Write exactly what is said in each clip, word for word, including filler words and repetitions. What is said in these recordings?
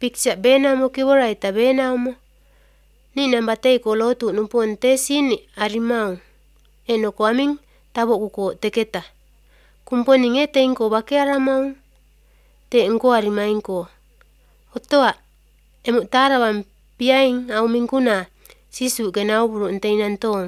Piksia bena mo kiwara ita bena mo. Ni nambatei ko lotu numpon te sini arimau. Eno ko aming tabo kuko teketa. Kumponi nge te inko bake aramau. Te inko arimain ko. Otoa, emu tarawan piaing au mingkuna sisu genau buru ente inantong.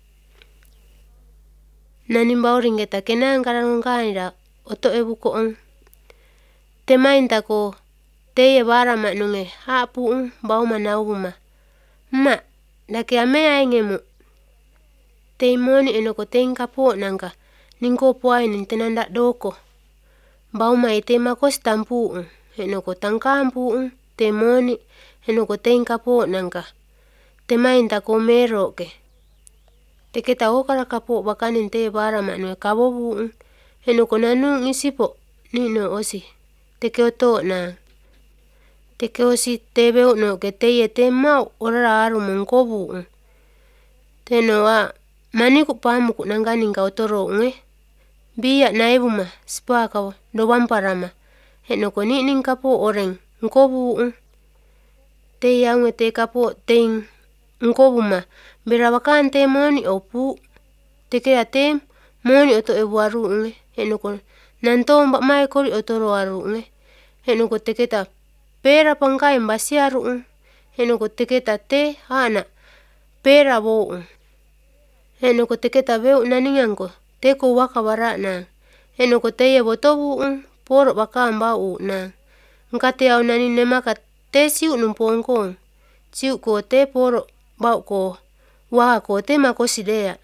Nani bauring geta kenang karangonganira oto ebu koong. Temain tako teye bara mak nunge hapuung bau manawuma. Ma, dake ame aingemu. Tei moni enoko teing kapo nangka ningko puai nintenanda doko. Bau ma ite makos tampuung. Enoko tangkampuung. Te moni enoko teing kapo nangka. Temain tako meroke. Teke tau kara kapo bakanin te bara mak nunge kabobuung. Enoko nanung isipo nino osi. Teke oto na. Teke osi tebeu no ke teye te mau orara aru mongkobu. Teno wa maniku pamuku nangganing ka otoro nge. Biya naibuma spaka dowamparama. Enoko nining kapo oreng ngkobu. Te yaunge te kapo teing ngkobuma. Berawakan te moni opu. Teke ya te moni oto ebu aru nge. Enoko nanto mbak mai kori otoro aru nge. Enoko teke ta pera pangkai mbasi aru. Enoko teke ta te hana pera bou. Enoko teke ta beu naningangko. Teko waka wara na. Enoko teye botobu. Poro baka mbau na. Ngkate au nani nemaka te siu numpongkong. Siu ko te poro bau ko. Waka ko te makosidea.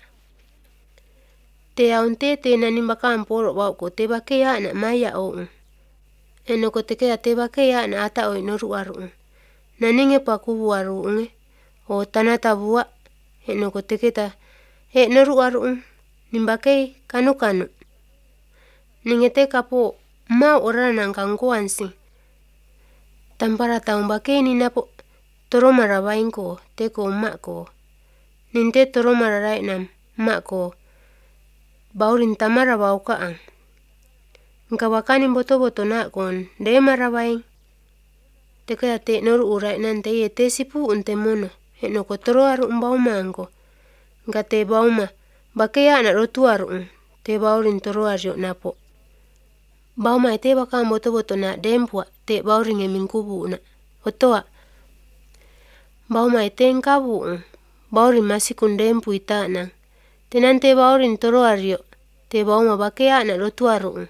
Te aunte te nani baka poro bau ko te bake ya na maya ou. Enoko teke ya te bake ya na ata oi noru aru. Naninge pakubu aru nge. O tanata bua. Enoko teke ta he noru aru. Nimbake kanu kanu. Ninge te kapo mau orana nangkangkuansi. Tampara taung bake ni napo toromara baingko. Teko mako. Ninte toromara rai nam mako. Baurin tamara baukaan. Ngka wakanin boto-boto nakon. Demara baing. Teke ya te noru urai nante ye te sipu unte mono. Enoko toro aru mbau mangko. Ngka te bau ma. Bake ya na rotu aru. Te baurin toro aru napo. Bau ma ite baka boto-boto na dempua. Te bauring emingkubu na. Otoa. Bau ma ite ngkabu. Baurin masikun dempu ita na. Tenante baurin toro aru. Te bau ma bake ya na rotu aru.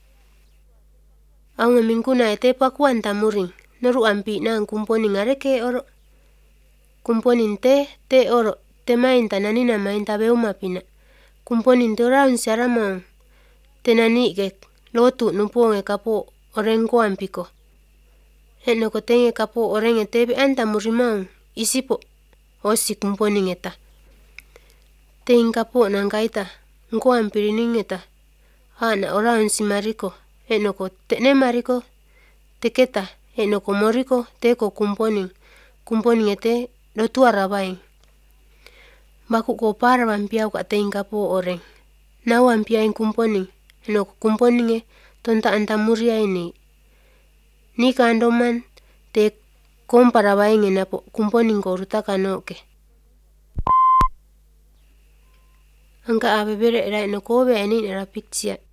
Au ngemingkuna ite pakuan tamuring. Noru ampi nang kumponi ngareke oro. Kumponin te, te oro. Te main ta nanina main ta beu mapina. Kumponin te oraun siaramang. Te nani ke lotu numponge kapo oreng ko ampiko. Enoko tenge kapo orenge tebe anta murimang. Isipo osi kumponing eta. Teing kapo nangkaita. Ngko ampirining eta. Hana oraun si mariko. Enoko tekne mariko. Teketa. Enoko moriko teko kumponing. Kumponing ete lotu arabaing. Baku ko para wampiau ka teing kapo oreng. Nau wampiaing kumponing. Enoko kumponing e tonta antamuria ini. Nika andoman te kompara baing enapo kumponing ko rutaka noke. Angka abebere era enoko be ani era piksia.